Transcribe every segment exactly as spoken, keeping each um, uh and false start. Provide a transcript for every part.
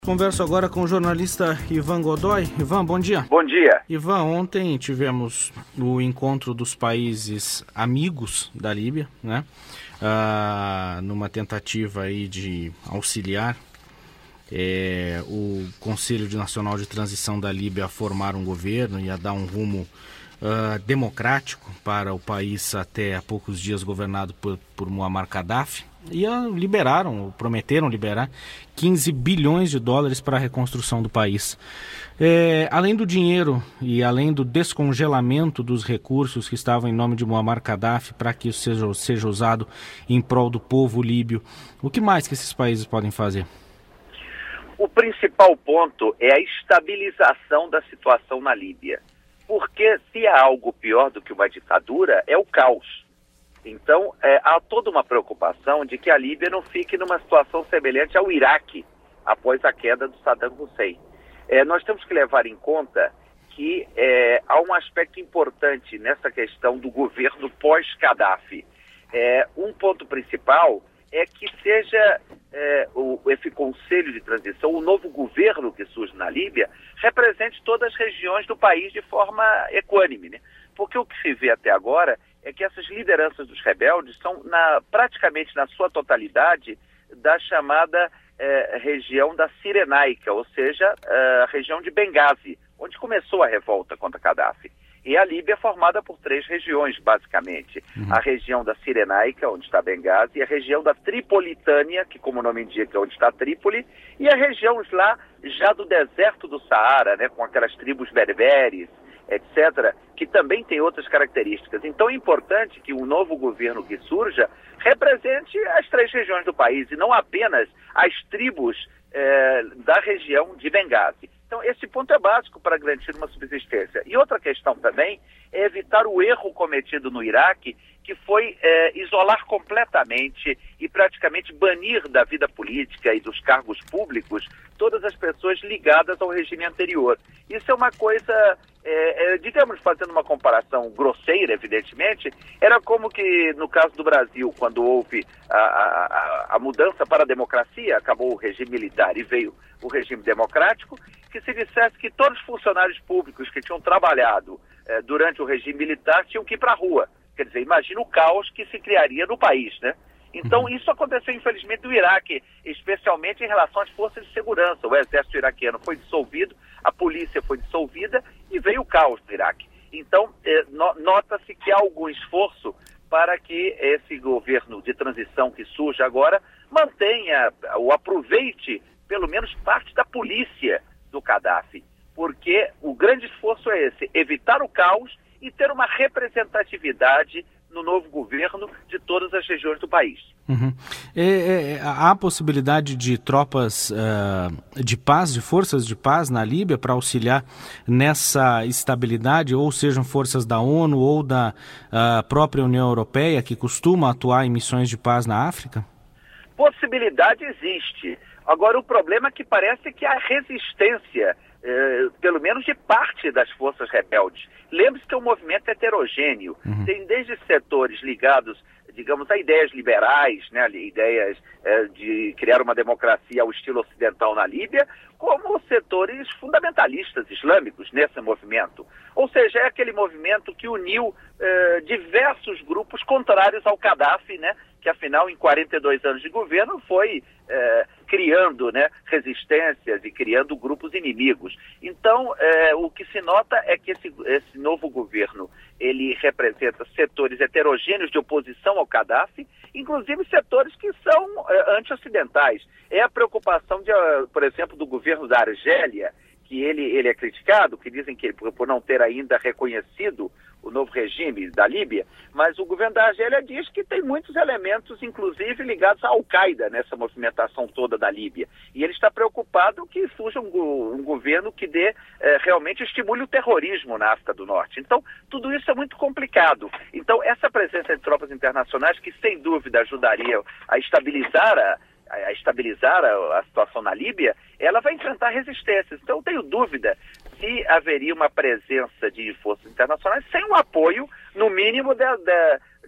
Converso agora com o jornalista Ivan Godoy. Ivan, bom dia. Bom dia. Ivan, ontem tivemos o encontro dos países amigos da Líbia, né? Ah, numa tentativa aí de auxiliar é, o Conselho Nacional de Transição da Líbia a formar um governo e a dar um rumo uh, democrático para o país até há poucos dias governado por, por Muammar Gaddafi. E liberaram, prometeram liberar quinze bilhões de dólares para a reconstrução do país. É, além do dinheiro e além do descongelamento dos recursos que estavam em nome de Muammar Gaddafi para que isso seja, seja usado em prol do povo líbio, o que mais que esses países podem fazer? O principal ponto é a estabilização da situação na Líbia. Porque se há algo pior do que uma ditadura, é o caos. Então, é, há toda uma preocupação de que a Líbia não fique numa situação semelhante ao Iraque, após a queda do Saddam Hussein. É, nós temos que levar em conta que é, há um aspecto importante nessa questão do governo pós-Gaddafi. É, um ponto principal é que seja é, o, esse conselho de transição, o novo governo que surge na Líbia, represente todas as regiões do país de forma equânime, né? Porque o que se vê até agora é que essas lideranças dos rebeldes são na, praticamente na sua totalidade da chamada eh, região da Cirenaica, ou seja, a região de Benghazi, onde começou a revolta contra Gaddafi. E a Líbia é formada por três regiões, basicamente. Uhum. A região da Cirenaica, onde está Benghazi, a região da Tripolitânia, que como o nome indica é onde está Trípoli, e a região lá já do deserto do Saara, né, com aquelas tribos berberes, etcétera, que também tem outras características. Então é importante que um novo governo que surja represente as três regiões do país e não apenas as tribos eh, da região de Benghazi. Então esse ponto é básico para garantir uma subsistência. E outra questão também é evitar o erro cometido no Iraque, que foi eh, isolar completamente e praticamente banir da vida política e dos cargos públicos todas as pessoas ligadas ao regime anterior. Isso é uma coisa, é, é, digamos, fazendo uma comparação grosseira, evidentemente, era como que no caso do Brasil, quando houve a, a, a mudança para a democracia, acabou o regime militar e veio o regime democrático, que se dissesse que todos os funcionários públicos que tinham trabalhado é, durante o regime militar tinham que ir para a rua. Quer dizer, imagina o caos que se criaria no país, né? Então, isso aconteceu, infelizmente, no Iraque, especialmente em relação às forças de segurança. O exército iraquiano foi dissolvido, a polícia foi dissolvida e veio o caos no Iraque. Então, eh, no, nota-se que há algum esforço para que esse governo de transição que surge agora mantenha ou aproveite, pelo menos, parte da polícia do Gaddafi. Porque o grande esforço é esse, evitar o caos e ter uma representatividade no novo governo de todas as regiões do país. Uhum. É, é, há possibilidade de tropas uh, de paz, de forças de paz na Líbia para auxiliar nessa estabilidade, ou sejam forças da ONU ou da uh, própria União Europeia, que costuma atuar em missões de paz na África? Possibilidade existe. Agora, o problema é que parece que há resistência, eh, pelo menos de parte das forças rebeldes. Lembre-se que é um movimento heterogêneo. Uhum. Tem desde setores ligados, digamos, a ideias liberais, né, ideias eh, de criar uma democracia ao estilo ocidental na Líbia, como setores fundamentalistas islâmicos nesse movimento. Ou seja, é aquele movimento que uniu eh, diversos grupos contrários ao Gaddafi, né, que afinal em quarenta e dois anos de governo foi eh, criando, né, resistências e criando grupos inimigos. Então, eh, o que se nota é que esse, esse novo governo, ele representa setores heterogêneos de oposição ao Gaddafi, inclusive setores que são eh, anti-ocidentais. É a preocupação, de, por exemplo, do governo da Argélia, que ele, ele é criticado, que dizem que ele, por não ter ainda reconhecido o novo regime da Líbia, mas o governo da Argélia diz que tem muitos elementos, inclusive, ligados à Al-Qaeda, nessa movimentação toda da Líbia. E ele está preocupado que surja um, um governo que dê, eh, realmente estimule o terrorismo na África do Norte. Então, tudo isso é muito complicado. Então, essa presença de tropas internacionais, que sem dúvida ajudaria a estabilizar a a estabilizar a, a situação na Líbia, ela vai enfrentar resistências. Então, eu tenho dúvida se haveria uma presença de forças internacionais sem o apoio, no mínimo, da, da,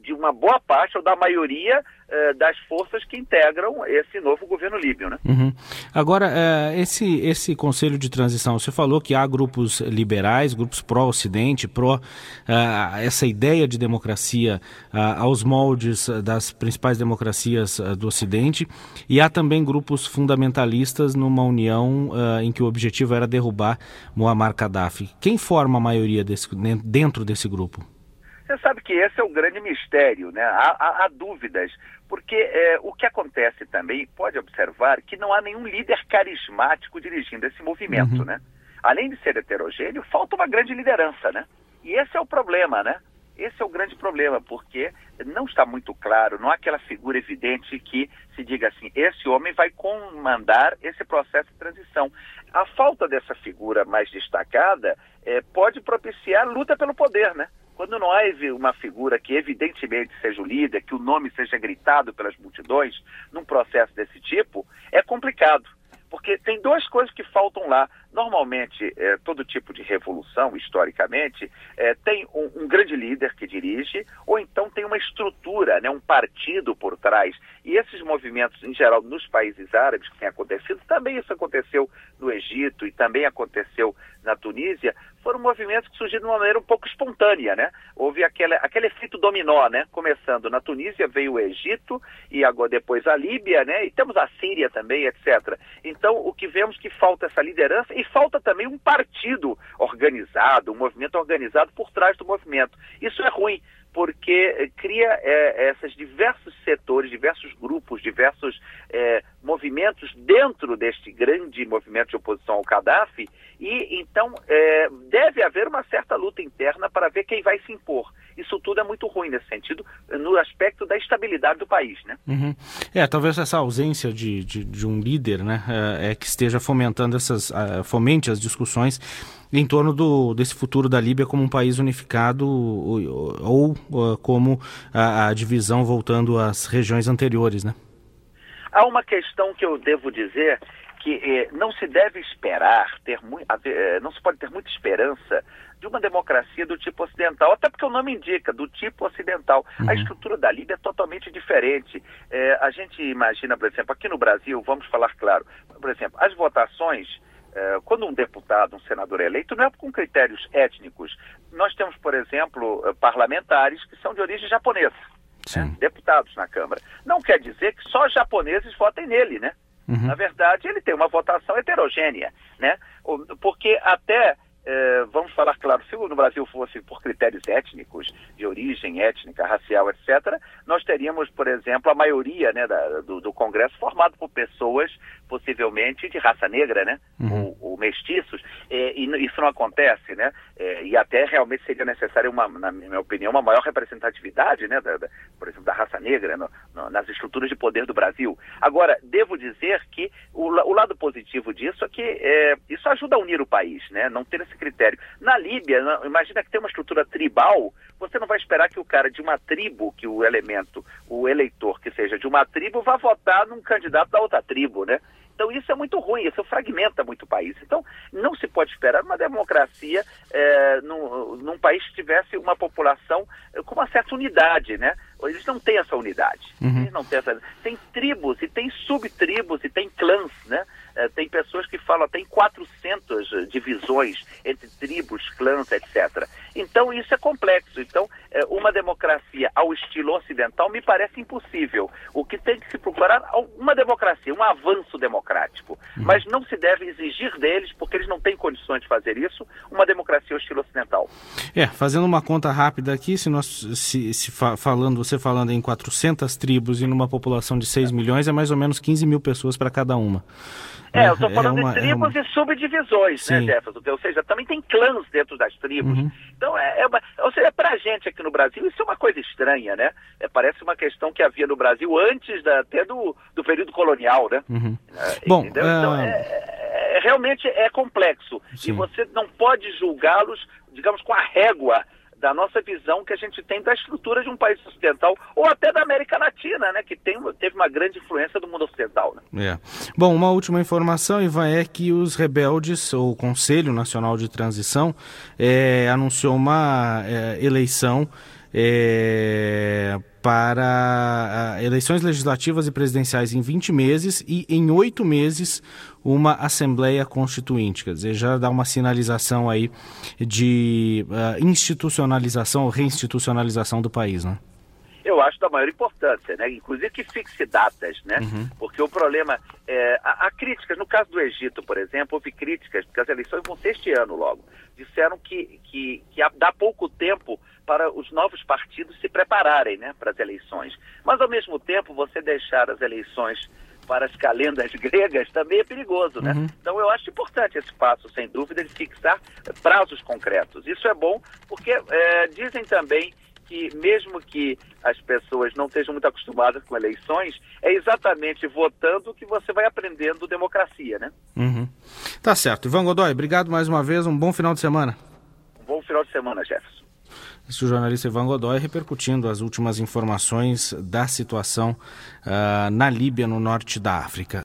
de uma boa parte ou da maioria eh, das forças que integram esse novo governo líbio, né? Uhum. Agora, uh, esse, esse Conselho de Transição, você falou que há grupos liberais, grupos pró-Ocidente, pró uh, essa ideia de democracia uh, aos moldes das principais democracias uh, do Ocidente, e há também grupos fundamentalistas numa união uh, em que o objetivo era derrubar Muammar Gaddafi. Quem forma a maioria desse, dentro desse grupo? Você sabe que esse é o grande mistério, né? Há, há, há dúvidas, porque é, o que acontece também, pode observar, que não há nenhum líder carismático dirigindo esse movimento, uhum. né? Além de ser heterogêneo, falta uma grande liderança, né? E esse é o problema, né? Esse é o grande problema, porque não está muito claro, não há aquela figura evidente que se diga assim, esse homem vai comandar esse processo de transição. A falta dessa figura mais destacada é, pode propiciar luta pelo poder, né? Quando não há uma figura que evidentemente seja o líder, que o nome seja gritado pelas multidões, num processo desse tipo, é complicado. Porque tem duas coisas que faltam lá. Normalmente, é, todo tipo de revolução, historicamente, é, tem um, um grande líder que dirige, ou então tem uma estrutura, né, um partido por trás. E esses movimentos, em geral, nos países árabes que têm acontecido, também isso aconteceu no Egito e também aconteceu na Tunísia, foram movimentos que surgiram de uma maneira um pouco espontânea, né? Houve aquele, aquele efeito dominó, né? Começando na Tunísia, veio o Egito e agora depois a Líbia, né? E temos a Síria também, etcétera. Então, o que vemos que falta essa liderança e falta também um partido organizado, um movimento organizado por trás do movimento. Isso é ruim, porque cria é, esses diversos setores, diversos grupos, diversos é, movimentos dentro deste grande movimento de oposição ao Gaddafi, e então é, deve haver uma certa luta interna para ver quem vai se impor. Isso tudo é muito ruim nesse sentido, no aspecto da estabilidade do país, né? Uhum. É, talvez essa ausência de, de, de um líder, né, é, é que esteja fomentando essas, uh, fomente as discussões em torno do, desse futuro da Líbia como um país unificado ou, ou uh, como a, a divisão voltando às regiões anteriores, né? Há uma questão que eu devo dizer que eh, não se deve esperar, ter mu- eh, não se pode ter muita esperança de uma democracia do tipo ocidental, até porque o nome indica, do tipo ocidental. Uhum. A estrutura da Líbia é totalmente diferente. Eh, a gente imagina, por exemplo, aqui no Brasil, vamos falar claro, por exemplo, as votações, eh, quando um deputado, um senador é eleito, não é com critérios étnicos. Nós temos, por exemplo, parlamentares que são de origem japonesa, né? Deputados na Câmara. Não quer dizer que só japoneses votem nele, né? Uhum. Na verdade, ele tem uma votação heterogênea, né? Porque até, eh, vamos falar claro, se no Brasil fosse por critérios étnicos, de origem étnica, racial, etcétera, nós teríamos, por exemplo, a maioria, né, da, do, do Congresso formado por pessoas possivelmente de raça negra, né? Uhum. Ou, ou mestiços, eh, e isso não acontece, né? Eh, e até realmente seria necessário, uma, na minha opinião, uma maior representatividade, né, da, da, por exemplo, da raça negra no, no, nas estruturas de poder do Brasil. Agora, devo dizer que o, o lado positivo disso é que eh, isso ajuda a unir o país, né? Não ter esse critério. Na Líbia, não, imagina que tem uma estrutura tribal, você não vai esperar que o cara de uma tribo, que o elemento, o eleitor que seja de uma tribo, vá votar num candidato da outra tribo, né? Então isso é muito ruim, isso fragmenta muito o país. Então não se pode esperar uma democracia é, num, num país que tivesse uma população com uma certa unidade, né? Eles não têm essa unidade. Uhum. Eles não têm essa... Tem tribos e tem subtribos e tem clãs, né? É, tem pessoas que falam, tem quatrocentas divisões entre tribos, clãs, etcétera. Então isso é complexo. Então é, uma democracia ao estilo ocidental me parece impossível. O que tem que se procurar é uma democracia, um avanço democrático. Uhum. Mas não se deve exigir deles, porque eles não têm condições de fazer isso, uma democracia ao estilo ocidental. É, fazendo uma conta rápida aqui, se nós se, se fa- falando, você falando em quatrocentas tribos e numa população de seis milhões, é mais ou menos quinze mil pessoas para cada uma. É, eu estou falando é uma, de tribos é uma... e subdivisões, Sim. né, Jefferson? Ou seja, também tem clãs dentro das tribos. Uhum. Então, é, é uma, ou seja, para a gente aqui no Brasil, isso é uma coisa estranha, né? É, parece uma questão que havia no Brasil antes da, até do, do período colonial, né? Uhum. É, Bom, então, uh... é, é, realmente é complexo. Sim. E você não pode julgá-los, digamos, com a régua da nossa visão que a gente tem da estrutura de um país ocidental, ou até da América Latina, né, que tem, teve uma grande influência do mundo ocidental. Né? É. Bom, uma última informação, Ivan, é que os rebeldes, ou o Conselho Nacional de Transição, é, anunciou uma é, eleição é, para uh, eleições legislativas e presidenciais em vinte meses e em oito meses uma Assembleia Constituinte. Quer dizer, já dá uma sinalização aí de uh, institucionalização ou reinstitucionalização do país, né? Eu acho da maior importância, né? Inclusive que fixe datas, né? Uhum. Porque o problema, é, há, há críticas, no caso do Egito, por exemplo, houve críticas, porque as eleições vão ser este ano logo. Disseram que, que, que dá pouco tempo para os novos partidos se prepararem, né, para as eleições. Mas, ao mesmo tempo, você deixar as eleições para as calendas gregas também é perigoso, né? Uhum. Então, eu acho importante esse passo, sem dúvida, de fixar prazos concretos. Isso é bom porque é, dizem também que mesmo que as pessoas não estejam muito acostumadas com eleições, é exatamente votando que você vai aprendendo democracia, né? Uhum. Tá certo. Ivan Godoy, obrigado mais uma vez, um bom final de semana. Um bom final de semana, Jefferson. Esse é o jornalista Ivan Godoy repercutindo as últimas informações da situação uh, na Líbia, no norte da África.